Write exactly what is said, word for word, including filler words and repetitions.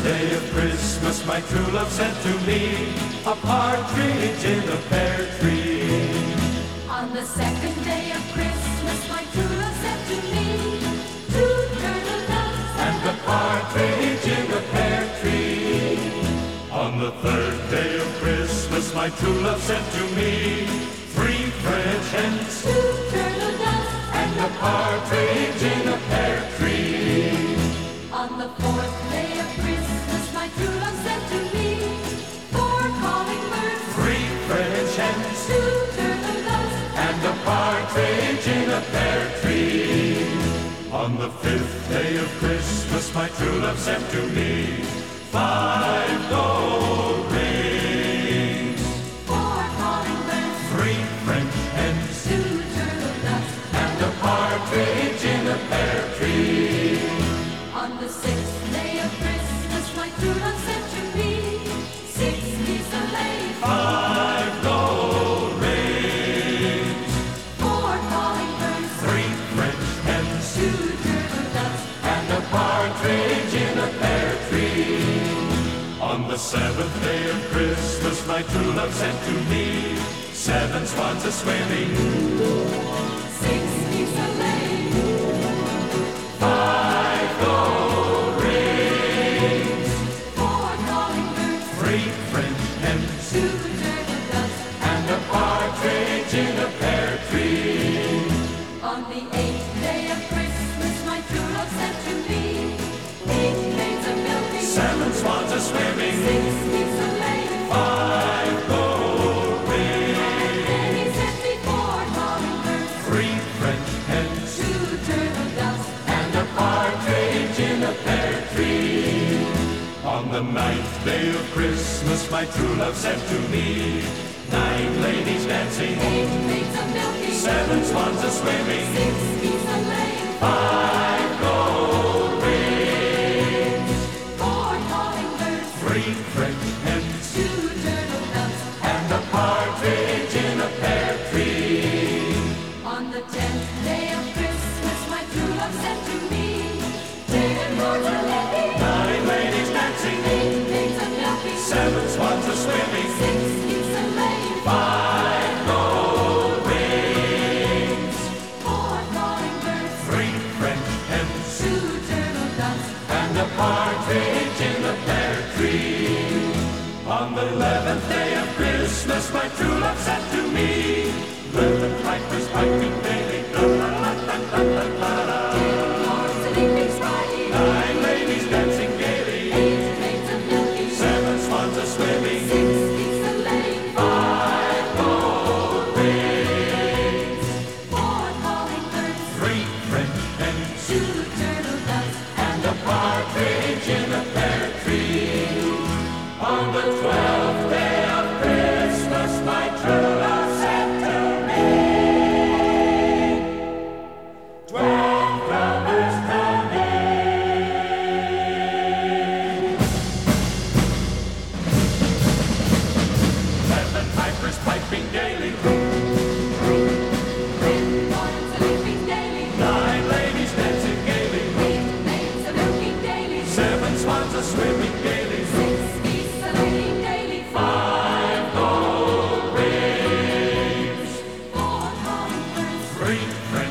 day of Christmas, my true love sent to me a partridge in a pear tree. On the second day of Christmas, my true love sent to me two turtle doves and a partridge in a pear tree. On the third day of Christmas, my true love sent to me three French hens, two turtle doves and a partridge in a pear tree. On the fourth day of Christmas, my true love sent to me four calling birds, three French hens, two turtle doves and a partridge in a pear tree. On the fifth day of Christmas, my true love sent to me five gold rings, four calling birds, three French hens, two turtle doves and a partridge in a pear tree. On the sixth day of Christmas, my true love sent to me six geese a laying, Five gold rings, four calling birds, three French hens, two turtle doves and a partridge in a pear tree. On the seventh day of Christmas, my true love sent to me seven swans a swimming, six geese a laying, five gold rings, four calling birds, three French hens, two turtle doves and a partridge in a pear tree. On the eighth day of Christmas, my true love sent to me eight maids a milking, Seven swans a swimming, six geese a laying, five gold rings, and he sent me four calling birds, three French hens, two turtle doves and a partridge in a pear tree. On the ninth day of Christmas, my true love sent to me nine ladies dancing, eight maids a milking, seven swans a swimming, six geese a laying, five gold rings, four calling birds, three French hens, two turtle doves and a partridge in a pear tree. On the tenth day of Christmas, my true love sent to me ten and more to living, Nine ladies dancing, eight maids a milking, seven swans a swimming, six geese a laying, five gold rings, four calling birds, three French hens, two turtle doves and a partridge in a pear tree. On the eleventh day of Christmas, my true love sent to me eleven pipers piping daily, la la la la la la la la. lords a leaping spry, Nine ladies dancing gaily, eight maids a milking, seven swans a swimming, six geese a laying, five gold rings, four calling birds, three French hens, two turtle doves and a partridge in a pear tree. On the twelfth day of Christmas, my true love sent to me twelve drummers drumming, eleven pipers piping gaily, ten lords a leaping daily, nine ladies dancing gaily, eight maids a milking daily, seven swans a swimming gaily, six geese a laying daily, five gold rings, four calling birds, three French